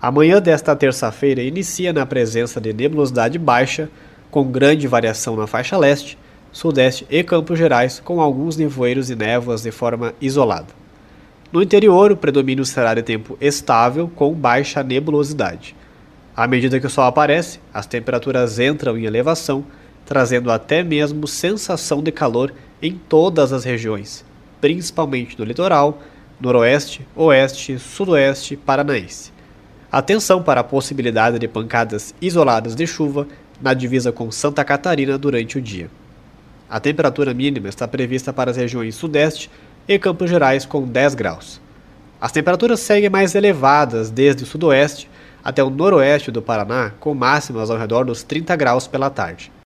A manhã desta terça-feira inicia na presença de nebulosidade baixa, com grande variação na faixa leste, sudeste e Campos Gerais, com alguns nevoeiros e névoas de forma isolada. No interior, o predomínio será de tempo estável, com baixa nebulosidade. À medida que o sol aparece, as temperaturas entram em elevação, trazendo até mesmo sensação de calor em todas as regiões, principalmente no litoral, noroeste, oeste, sudoeste paranaense. Atenção para a possibilidade de pancadas isoladas de chuva na divisa com Santa Catarina durante o dia. A temperatura mínima está prevista para as regiões sudeste e Campos Gerais com 10 graus. As temperaturas seguem mais elevadas desde o sudoeste até o noroeste do Paraná, com máximas ao redor dos 30 graus pela tarde.